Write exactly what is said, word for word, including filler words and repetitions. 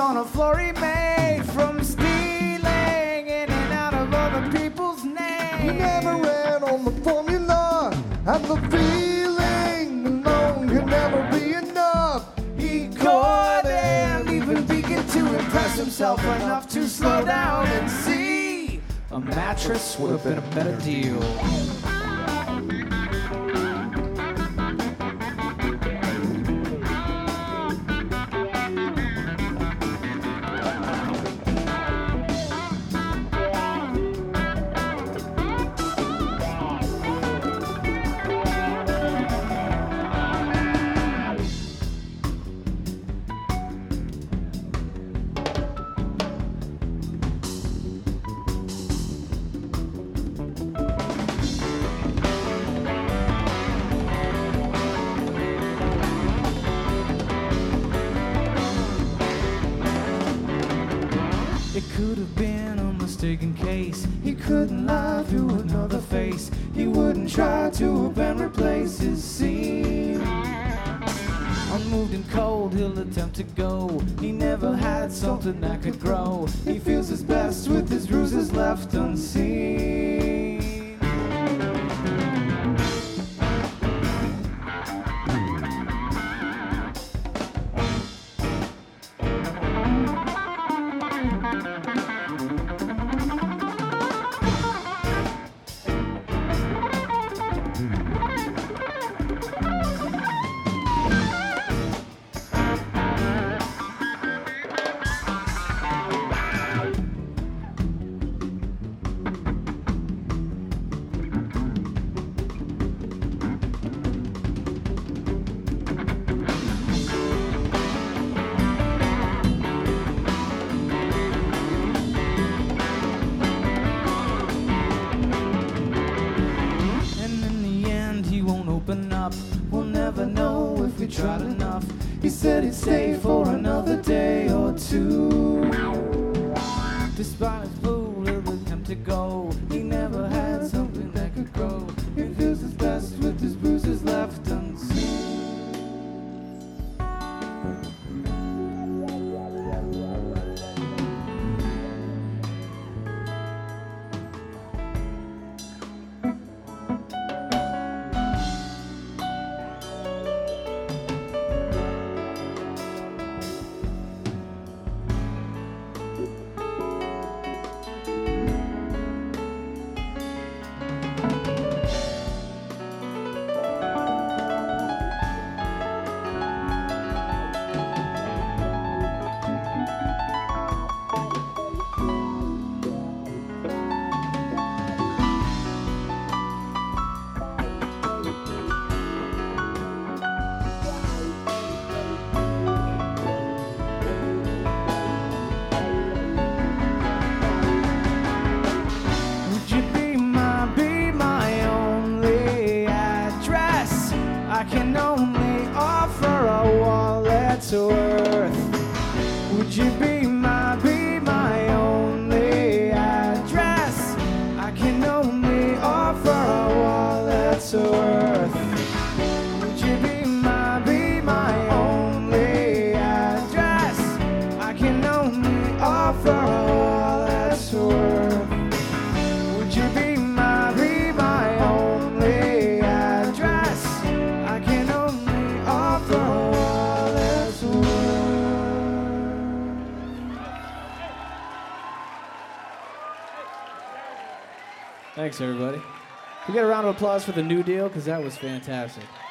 on a floor he made from stealing in and out of other people's names. He never ran on the formula, and the feeling alone can never be enough. He couldn't even begin to impress himself enough to slow down and see a mattress would have been a better deal. It could have been a mistaken case. He couldn't lie through another face. He wouldn't try to bend replace his scene. Unmoved and cold, he'll attempt to go. He never had something that could grow. He feels his best with his bruises left unseen. We'll never know if we tried enough. He said he'd stay for another day or two. Despite his fool, he'll attempt to go. He never had something that could grow. He feels his best with his bruises left unseen. I can only offer a wallet's worth. Would you be my, be my only address? I can only offer a wallet's worth. Would you be my, be my only address? I can only offer a wallet's worth. Would you be my, be my only address? I can only offer a wallet's worth. Thanks, everybody. Can we get a round of applause for the New Deal? Because that was fantastic.